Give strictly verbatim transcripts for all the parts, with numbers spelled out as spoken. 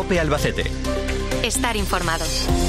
COPE Albacete. Estar informado.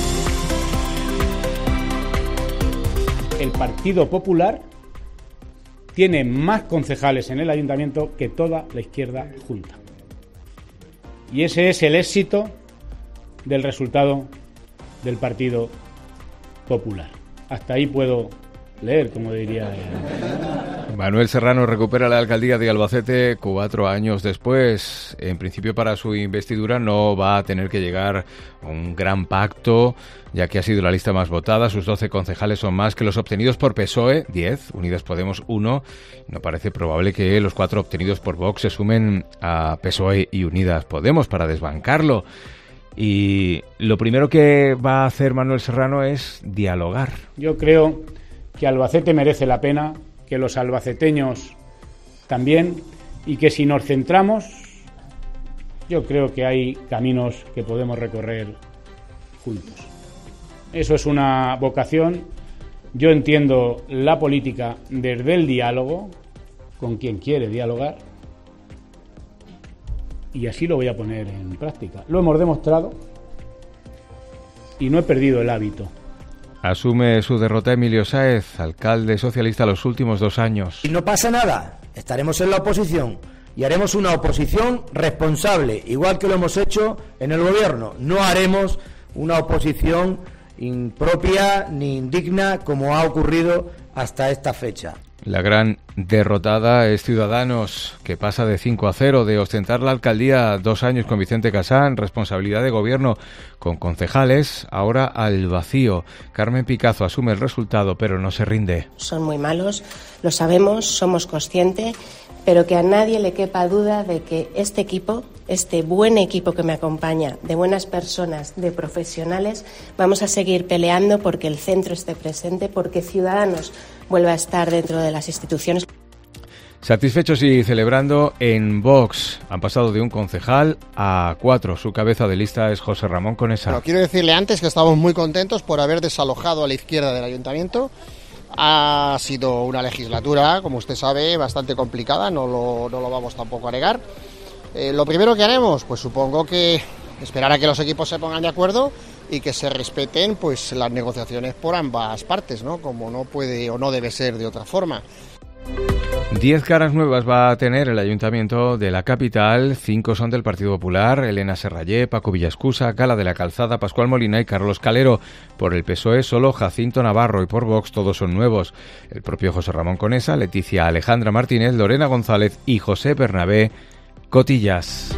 El Partido Popular tiene más concejales en el ayuntamiento que toda la izquierda junta. Y ese es el éxito del resultado del Partido Popular. Hasta ahí puedo leer, como diría el... Manuel Serrano recupera la alcaldía de Albacete cuatro años después. En principio, para su investidura no va a tener que llegar a un gran pacto, ya que ha sido la lista más votada. Sus doce concejales son más que los obtenidos por P S O E, diez, Unidas Podemos, uno. No parece probable que los cuatro obtenidos por Vox se sumen a P S O E y Unidas Podemos para desbancarlo. Y lo primero que va a hacer Manuel Serrano es dialogar. Yo creo que Albacete merece la pena, que los albaceteños también, y que si nos centramos, yo creo que hay caminos que podemos recorrer juntos. Eso es una vocación. Yo entiendo la política desde el diálogo, con quien quiere dialogar, y así lo voy a poner en práctica. Lo hemos demostrado y no he perdido el hábito. Asume su derrota Emilio Sáez, alcalde socialista los últimos dos años. Y no pasa nada, estaremos en la oposición y haremos una oposición responsable, igual que lo hemos hecho en el gobierno. No haremos una oposición impropia ni indigna como ha ocurrido hasta esta fecha. La gran derrotada es Ciudadanos, que pasa de cinco a cero, de ostentar la alcaldía dos años con Vicente Casán, responsabilidad de gobierno con concejales, ahora al vacío. Carmen Picazo asume el resultado, pero no se rinde. Son muy malos, lo sabemos, somos conscientes, pero que a nadie le quepa duda de que este equipo, este buen equipo que me acompaña, de buenas personas, de profesionales, vamos a seguir peleando porque el centro esté presente, porque Ciudadanos vuelva a estar dentro de las instituciones. Satisfechos y celebrando en Vox. Han pasado de un concejal a cuatro. Su cabeza de lista es José Ramón Conesa. Bueno, quiero decirle antes que estamos muy contentos por haber desalojado a la izquierda del ayuntamiento. Ha sido una legislatura, como usted sabe, bastante complicada, no lo, no lo vamos tampoco a negar. Eh, lo primero que haremos, pues supongo que esperar a que los equipos se pongan de acuerdo y que se respeten pues las negociaciones por ambas partes, ¿no? Como no puede o no debe ser de otra forma. Diez caras nuevas va a tener el ayuntamiento de la capital. Cinco son del Partido Popular: Elena Serrallé, Paco Villascusa, Gala de la Calzada, Pascual Molina y Carlos Calero. Por el P S O E solo Jacinto Navarro, y por Vox todos son nuevos: el propio José Ramón Conesa, Leticia Alejandra Martínez, Lorena González y José Bernabé Cotillas.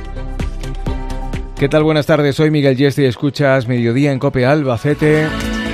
¿Qué tal? Buenas tardes, soy Miguel Yeste y escuchas Mediodía en COPE Albacete.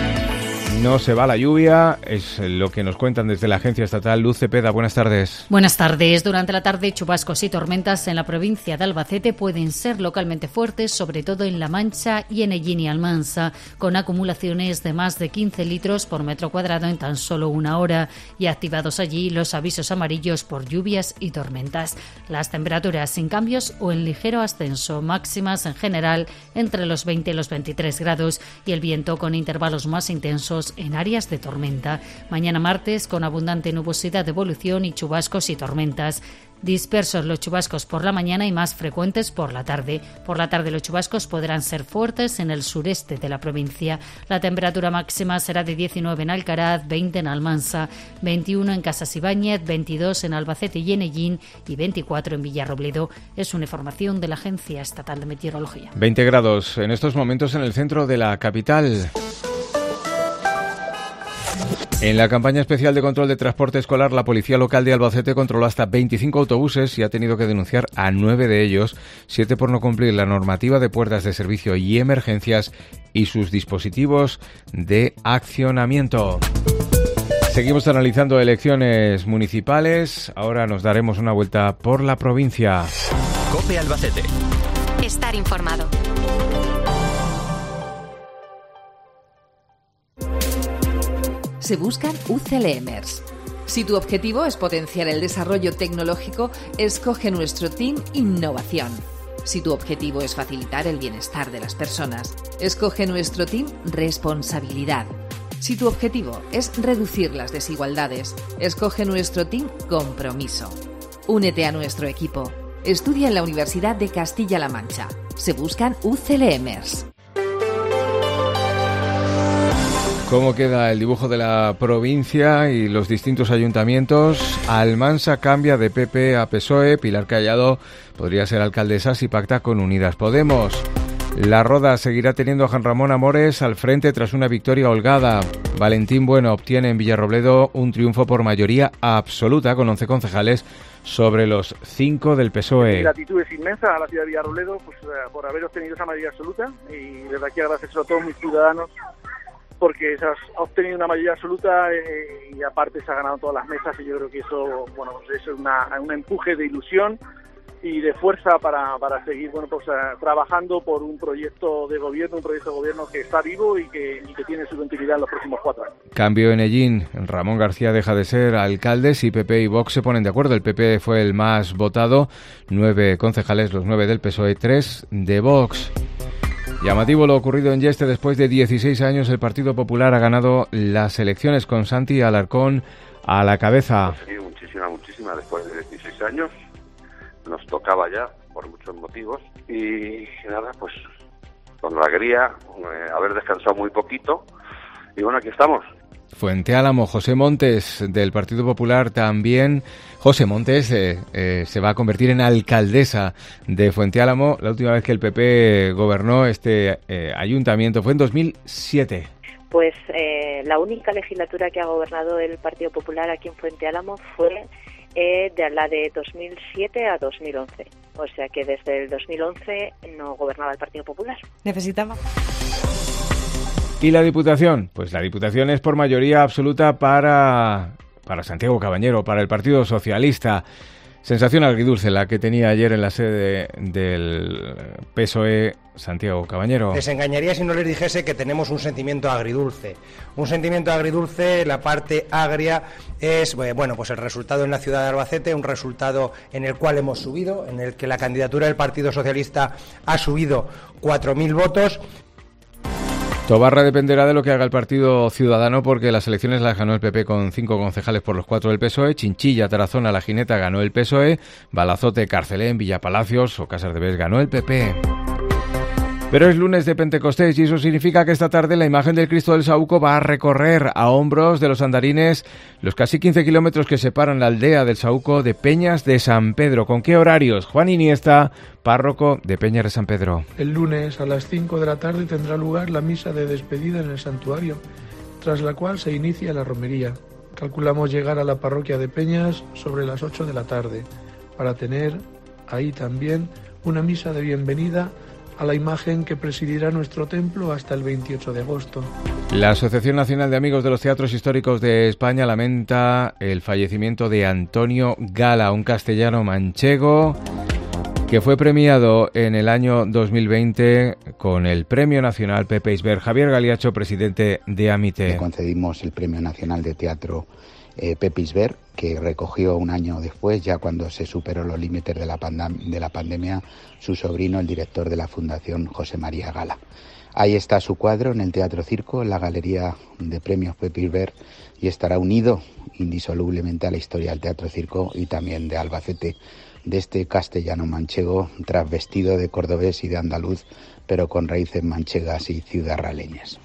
No se va la lluvia, es lo que nos cuentan desde la Agencia Estatal. Luz Cepeda, buenas tardes. Buenas tardes. Durante la tarde, chubascos y tormentas en la provincia de Albacete pueden ser localmente fuertes, sobre todo en La Mancha y en Ellín y Almansa, con acumulaciones de más de quince litros por metro cuadrado en tan solo una hora, y activados allí los avisos amarillos por lluvias y tormentas. Las temperaturas sin cambios o en ligero ascenso, máximas en general entre los veinte y los veintitrés grados, y el viento con intervalos más intensos en áreas de tormenta. Mañana martes con abundante nubosidad de evolución y chubascos y tormentas. Dispersos los chubascos por la mañana y más frecuentes por la tarde. Por la tarde los chubascos podrán ser fuertes en el sureste de la provincia. La temperatura máxima será de diecinueve en Alcaraz, veinte en Almansa, veintiuno en Casas Ibáñez, veintidós en Albacete y en Ellín y veinticuatro en Villarrobledo. Es una información de la Agencia Estatal de Meteorología. veinte grados en estos momentos en el centro de la capital. En la campaña especial de control de transporte escolar, la Policía Local de Albacete controló hasta veinticinco autobuses y ha tenido que denunciar a nueve de ellos, siete por no cumplir la normativa de puertas de servicio y emergencias y sus dispositivos de accionamiento. Seguimos analizando elecciones municipales. Ahora nos daremos una vuelta por la provincia. COPE Albacete. Estar informado. Se buscan U C L M ers. Si tu objetivo es potenciar el desarrollo tecnológico, escoge nuestro Team Innovación. Si tu objetivo es facilitar el bienestar de las personas, escoge nuestro Team Responsabilidad. Si tu objetivo es reducir las desigualdades, escoge nuestro Team Compromiso. Únete a nuestro equipo. Estudia en la Universidad de Castilla-La Mancha. Se buscan U C L Mers. ¿Cómo queda el dibujo de la provincia y los distintos ayuntamientos? Almansa cambia de P P a P S O E. Pilar Callado podría ser alcaldesa si pacta con Unidas Podemos. La Roda seguirá teniendo a Juan Ramón Amores al frente tras una victoria holgada. Valentín Bueno obtiene en Villarrobledo un triunfo por mayoría absoluta con once concejales sobre los cinco del P S O E. Mi gratitud es inmensa a la ciudad de Villarrobledo pues, por haber obtenido esa mayoría absoluta y desde aquí agradezco a todos mis ciudadanos porque se ha obtenido una mayoría absoluta eh, y aparte se ha ganado todas las mesas y yo creo que eso bueno pues es una, un empuje de ilusión y de fuerza para, para seguir bueno pues uh, trabajando por un proyecto de gobierno, un proyecto de gobierno que está vivo y que, y que tiene su continuidad en los próximos cuatro años. Cambio en Ellín. Ramón García deja de ser alcalde si P P y Vox se ponen de acuerdo. El P P fue el más votado, nueve concejales, los nueve del P S O E, tres de Vox. Llamativo lo ocurrido en Yeste. Después de dieciséis años el Partido Popular ha ganado las elecciones con Santi Alarcón a la cabeza. Sí, muchísima, muchísima. Después de dieciséis años nos tocaba ya, por muchos motivos. Y nada, pues con alegría, eh, haber descansado muy poquito. Y bueno, aquí estamos. Fuente Álamo, José Montes, del Partido Popular también. José Montes eh, eh, se va a convertir en alcaldesa de Fuente Álamo. La última vez que el P P gobernó este eh, ayuntamiento fue en dos mil siete. Pues eh, la única legislatura que ha gobernado el Partido Popular aquí en Fuente Álamo fue eh, de la de dos mil siete a dos mil once. O sea que desde el dos mil once no gobernaba el Partido Popular. Necesitaba... ¿Y la Diputación? Pues la Diputación es por mayoría absoluta para, para Santiago Cabañero, para el Partido Socialista. Sensación agridulce la que tenía ayer en la sede del P S O E Santiago Cabañero. Les engañaría si no les dijese que tenemos un sentimiento agridulce. Un sentimiento agridulce, la parte agria es, bueno, pues el resultado en la ciudad de Albacete, un resultado en el cual hemos subido, en el que la candidatura del Partido Socialista ha subido cuatro mil votos. Tobarra dependerá de lo que haga el Partido Ciudadano porque las elecciones las ganó el P P con cinco concejales por los cuatro del P S O E. Chinchilla, Tarazona, La Gineta ganó el P S O E. Balazote, Carcelén, Villapalacios o Casas de Bes ganó el P P. Pero es lunes de Pentecostés y eso significa que esta tarde la imagen del Cristo del Saúco va a recorrer a hombros de los andarines los casi quince kilómetros que separan la aldea del Saúco de Peñas de San Pedro. ¿Con qué horarios? Juan Iniesta, párroco de Peñas de San Pedro. El lunes a las cinco de la tarde tendrá lugar la misa de despedida en el santuario, tras la cual se inicia la romería. Calculamos llegar a la parroquia de Peñas sobre las ocho de la tarde, para tener ahí también una misa de bienvenida a la imagen que presidirá nuestro templo hasta el veintiocho de agosto. La Asociación Nacional de Amigos de los Teatros Históricos de España lamenta el fallecimiento de Antonio Gala, un castellano manchego que fue premiado en el año dos mil veinte con el Premio Nacional Pepe Isbert. Javier Galiacho, presidente de AMITE. Le concedimos el Premio Nacional de Teatro eh, Pepe Isbert, que recogió un año después, ya cuando se superó los límites de la, pandem- de la pandemia, su sobrino, el director de la Fundación José María Gala. Ahí está su cuadro en el Teatro Circo, en la Galería de Premios Pepe Isbert, y estará unido indisolublemente a la historia del Teatro Circo y también de Albacete, de este castellano manchego, trasvestido de cordobés y de andaluz, pero con raíces manchegas y ciudadraleñas.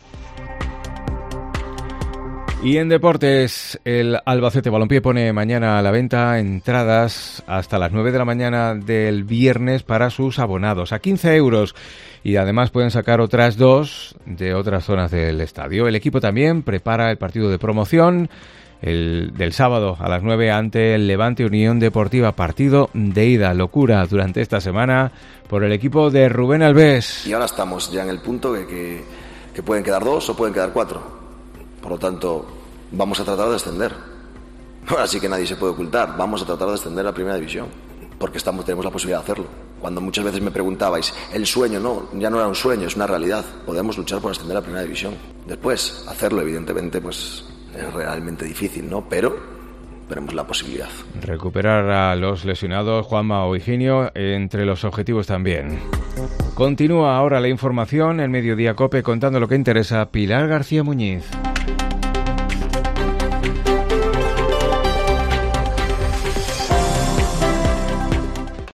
Y en deportes, el Albacete Balompié pone mañana a la venta entradas hasta las nueve de la mañana del viernes para sus abonados, a quince euros. Y además pueden sacar otras dos de otras zonas del estadio. El equipo también prepara el partido de promoción el del sábado a las nueve ante el Levante Unión Deportiva. Partido de ida, locura durante esta semana por el equipo de Rubén Alves. Y ahora estamos ya en el punto de que, que pueden quedar dos o pueden quedar cuatro. Por lo tanto, vamos a tratar de descender. Ahora sí que nadie se puede ocultar. Vamos a tratar de descender a la primera división. Porque estamos, tenemos la posibilidad de hacerlo. Cuando muchas veces me preguntabais, el sueño no, ya no era un sueño, es una realidad. Podemos luchar por ascender a la primera división. Después, hacerlo, evidentemente, pues es realmente difícil, ¿no? Pero tenemos la posibilidad. Recuperar a los lesionados, Juanma o Higinio, entre los objetivos también. Continúa ahora la información en Mediodía COPE contando lo que interesa Pilar García Muñiz.